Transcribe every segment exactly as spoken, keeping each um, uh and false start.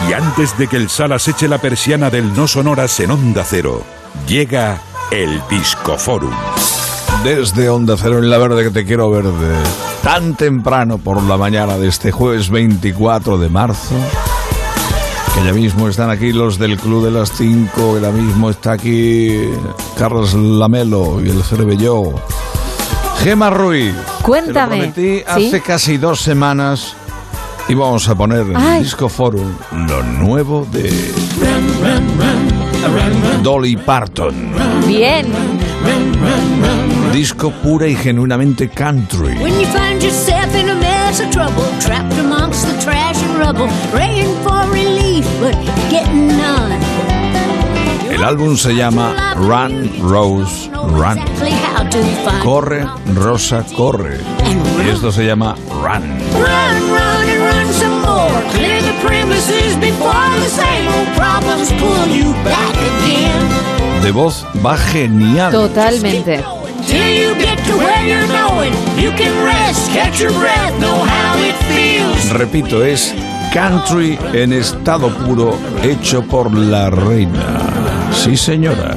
Y antes de que el Salas eche la persiana del No Sonoras en Onda Cero, llega el Discoforum. Desde Onda Cero en La Verde, que te quiero ver de tan temprano por la mañana de este jueves veinticuatro de marzo, que ya mismo están aquí los del Club de las cinco, que ya mismo está aquí Carlos Lamelo y el Cervelló. Gemma Ruiz, cuéntame. Te lo prometí hace ¿Sí? casi dos semanas y vamos a poner en el Discoforum lo nuevo de Dolly Parton. Bien. Disco pura y genuinamente country. When you find yourself in a mess of trouble, trapped amongst the trash and rubble, praying for relief but getting none. El álbum se llama Run, Rose, Run. Corre, Rosa, corre. Y esto se llama Run. Run, run and run some more. Clear the premises before the same old problems pull you back again. De voz va genial. Totalmente. Till you get to where you're going, you can rest, catch your breath, know how it feels. Repito, es country en estado puro, hecho por la reina. Sí, señora.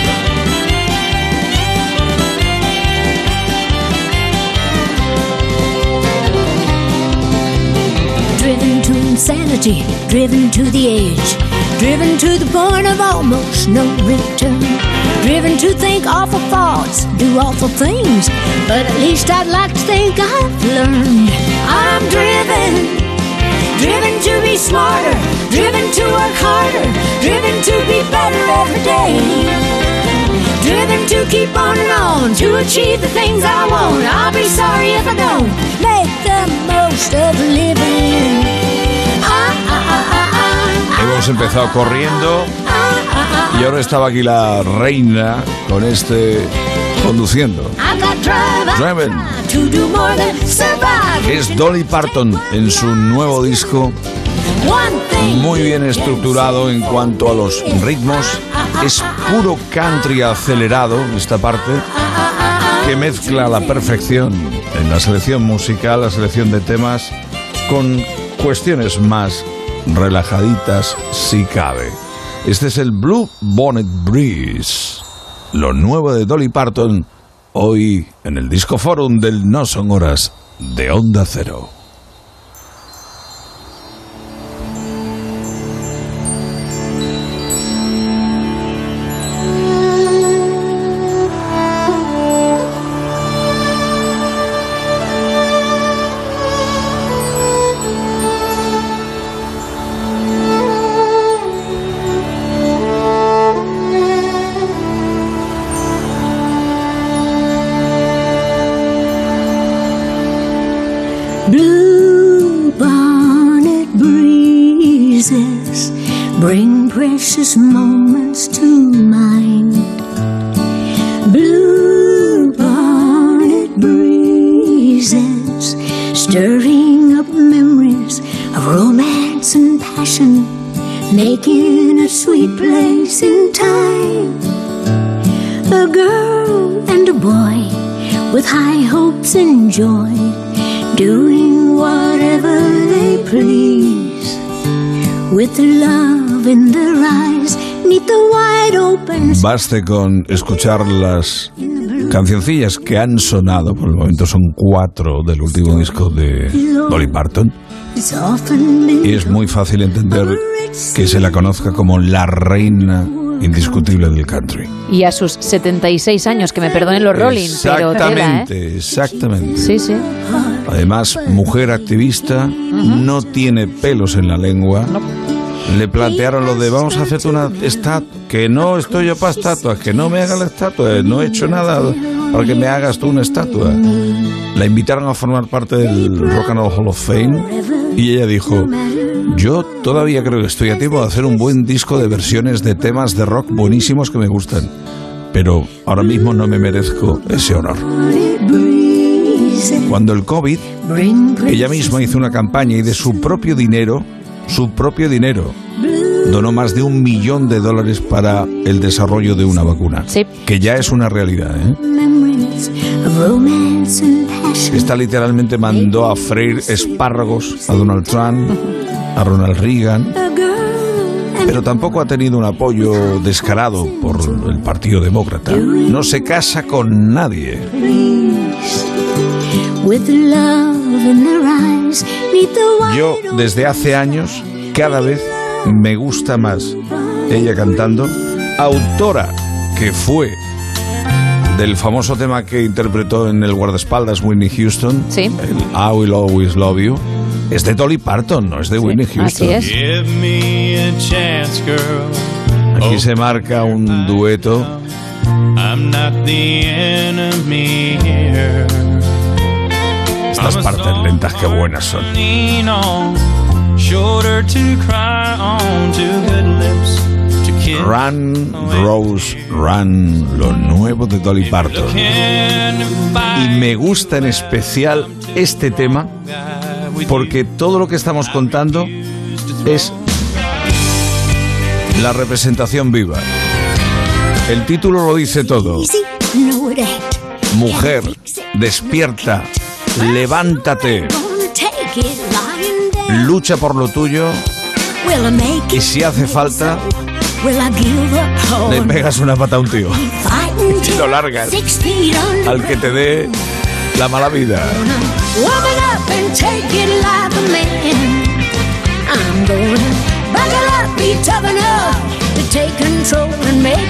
Driven to insanity, driven to the edge, driven to the point of almost no return, driven to think awful thoughts, do awful things, but at least I'd like to think I've learned. I'm driven, driven to be smarter, driven to work harder, driven to be better every day, driven to keep on and on, to achieve the things I want. I'll be sorry if I don't make the most of living. Ah, ah, ah, ah, ah. Hemos empezado corriendo y ahora estaba aquí la reina con este conduciendo. Driven. Es Dolly Parton en su nuevo disco, muy bien estructurado en cuanto a los ritmos. Es puro country acelerado esta parte, que mezcla a la perfección en la selección musical, la selección de temas, con cuestiones más relajaditas si cabe. Este es el Blue Bonnet Breeze, lo nuevo de Dolly Parton, hoy en el Discoforum del No Son Horas de Onda Cero. Blue bonnet breezes bring precious moments to mind. Blue bonnet breezes stirring up memories of romance and passion, making a sweet place in time. A girl and a boy with high hopes and joy, doing whatever they please, with the love in their eyes, neath the wide open. Baste con escuchar las cancioncillas que han sonado, por el momento son cuatro del último disco de Dolly Parton, y es muy fácil entender que se la conozca como la reina indiscutible del country. Y a sus setenta y seis años, que me perdonen los Rolling, pero tela, ¿eh? Exactamente. Sí, sí. Además, mujer activista, uh-huh. No tiene pelos en la lengua. No. Le plantearon lo de vamos a hacerte una estatua, que no estoy yo para estatuas, que no me haga la estatua, no he hecho nada para que me hagas tú una estatua. La invitaron a formar parte del Rock and Roll Hall of Fame y ella dijo: yo todavía creo que estoy a tiempo de hacer un buen disco de versiones de temas de rock buenísimos que me gustan, pero ahora mismo no me merezco ese honor. Cuando el COVID, ella misma hizo una campaña y de su propio dinero, su propio dinero, donó más de un millón de dólares para el desarrollo de una vacuna, sí. Que ya es una realidad, ¿eh? Esta literalmente mandó a freír espárragos a Donald Trump, a Ronald Reagan, pero tampoco ha tenido un apoyo descarado por el Partido Demócrata. No se casa con nadie. Yo, desde hace años, cada vez me gusta más ella cantando. Autora que fue del famoso tema que interpretó en el guardaespaldas Whitney Houston, sí. el I Will Always Love You, es de Dolly Parton, no es de sí, Whitney Houston. Así es. Aquí se marca un dueto. Estas partes lentas, qué buenas son. Run, Rose, Run, lo nuevo de Dolly Parton. Y me gusta en especial este tema porque todo lo que estamos contando es la representación viva. El título lo dice todo. Mujer, despierta, levántate, lucha por lo tuyo y si hace falta le pegas una pata a un tío y lo largas al que te dé la mala vida.